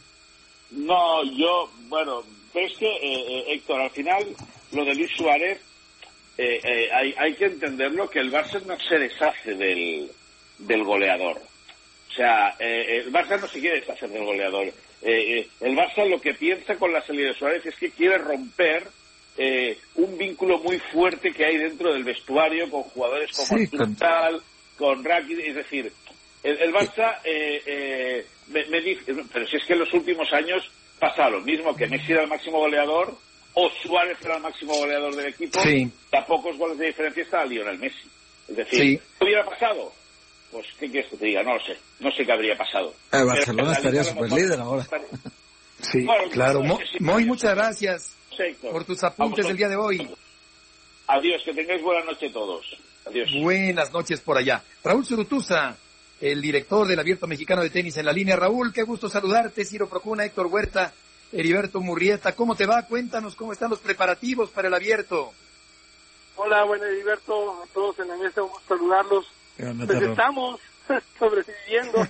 No, yo, bueno, es que, eh, Héctor, al final, lo de Luis Suárez, eh, eh, hay, hay que entenderlo, que el Barça no se deshace del... del goleador. O sea, eh, el Barça no se quiere deshacer del goleador. Eh, eh, el Barça lo que piensa con la salida de Suárez es que quiere romper eh, un vínculo muy fuerte que hay dentro del vestuario con jugadores como sí, Arturo Tal, con Rakitic, es decir, el, el Barça eh, eh, me, me dice, pero si es que en los últimos años pasa lo mismo, que Messi era el máximo goleador o Suárez era el máximo goleador del equipo, sí. a pocos goles de diferencia está Lionel Messi. Es decir, sí. ¿qué hubiera pasado? Pues, ¿qué quieres que te diga? No lo sé. No sé qué habría pasado. Eh, Barcelona estaría super líder ahora. Sí, bueno, claro. Mo Moy, muchas gracias Sector. por tus apuntes del día de hoy. Adiós, que tengáis buena noche todos. Adiós. Buenas noches por allá. Raúl Zurutuza, el director del Abierto Mexicano de Tenis en la línea. Raúl, qué gusto saludarte. Ciro Procuna, Héctor Huerta, Heriberto Murrieta. ¿Cómo te va? Cuéntanos cómo están los preparativos para el Abierto. Hola, bueno, Heriberto, a todos en la mesa, vamos a saludarlos. Pues estamos sobreviviendo.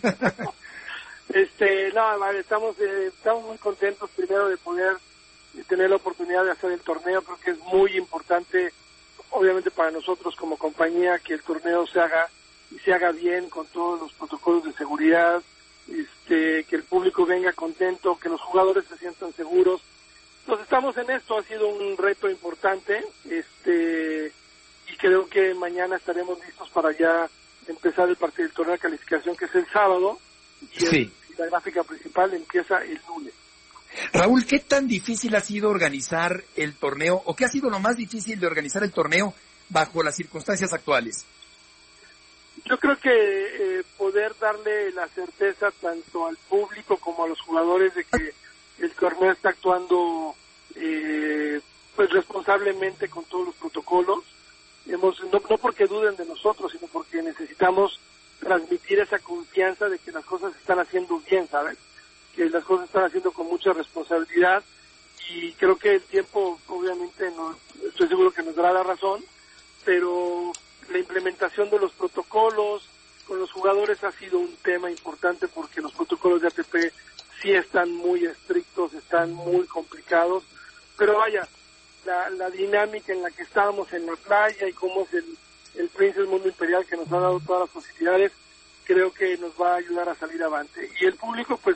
este, nada, no, estamos, eh, estamos muy contentos primero de poder tener la oportunidad de hacer el torneo. Creo que es muy importante, obviamente para nosotros como compañía, que el torneo se haga y se haga bien con todos los protocolos de seguridad, este, que el público venga contento, que los jugadores se sientan seguros. Entonces estamos en esto, ha sido un reto importante, este, y creo que mañana estaremos listos para ya empezar el partido del torneo de calificación, que es el sábado, y, sí. el, y la gráfica principal empieza el lunes. Raúl, ¿qué tan difícil ha sido organizar el torneo, o qué ha sido lo más difícil de organizar el torneo bajo las circunstancias actuales? Yo creo que eh, poder darle la certeza tanto al público como a los jugadores de que el torneo está actuando eh, pues responsablemente con todos los protocolos. Hemos, no, no porque duden de nosotros, sino porque necesitamos transmitir esa confianza de que las cosas se están haciendo bien, ¿sabes? Que las cosas se están haciendo con mucha responsabilidad, y creo que el tiempo, obviamente, no, estoy seguro que nos dará la razón, pero la implementación de los protocolos con los jugadores ha sido un tema importante, porque los protocolos de A T P sí están muy estrictos, están muy complicados, pero vaya, la, la dinámica en la que estábamos en la playa y cómo es el, el Princess Mundo Imperial, que nos ha dado todas las posibilidades, creo que nos va a ayudar a salir avante. Y el público, pues,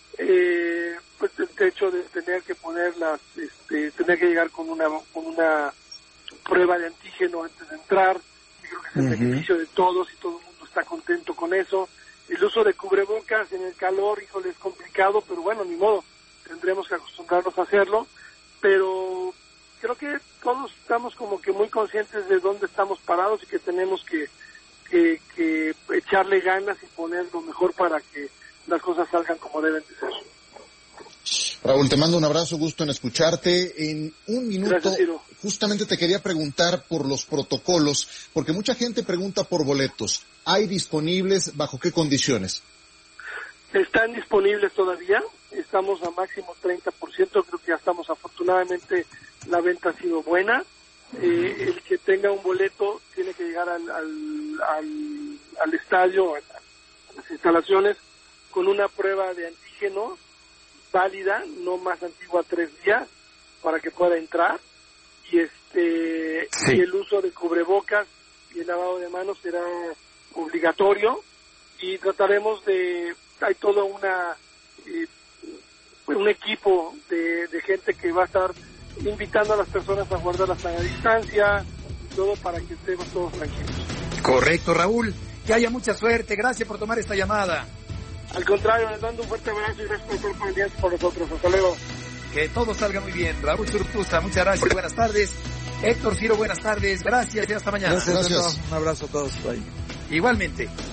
eh, pues el hecho de tener que poner las, este, tener que llegar con una, con una prueba de antígeno antes de entrar, yo creo que es el uh-huh. beneficio de todos y todo el mundo está contento con eso. El uso de cubrebocas en el calor, híjole, es complicado, pero bueno, ni modo, tendremos que acostumbrarnos a hacerlo, pero creo que todos estamos como que muy conscientes de dónde estamos parados y que tenemos que, que, que echarle ganas y poner lo mejor para que las cosas salgan como deben de ser. Raúl, te mando un abrazo, gusto en escucharte. En un minuto, Gracias, justamente te quería preguntar por los protocolos, porque mucha gente pregunta por boletos. ¿Hay disponibles? ¿Bajo qué condiciones? Están disponibles todavía, estamos a máximo treinta por ciento, creo que ya estamos, afortunadamente la venta ha sido buena. Eh, el que tenga un boleto tiene que llegar al, al, al, al estadio, a las instalaciones, con una prueba de antígeno válida, no más antigua tres días, para que pueda entrar, y este sí. y el uso de cubrebocas y el lavado de manos será obligatorio, y trataremos de, hay todo una eh, un equipo de, de gente que va a estar invitando a las personas a guardar la sana distancia, todo para que estemos todos tranquilos. Correcto, Raúl, que haya mucha suerte, gracias por tomar esta llamada. Al contrario, les mando un fuerte abrazo y gracias por estar pendientes por nosotros. Hasta luego. Que todo salga muy bien. Raúl Surtuza, muchas gracias. Buenas tardes. Héctor Ciro, buenas tardes. Gracias y hasta mañana. Gracias. gracias. Un abrazo a todos. Bye. Igualmente.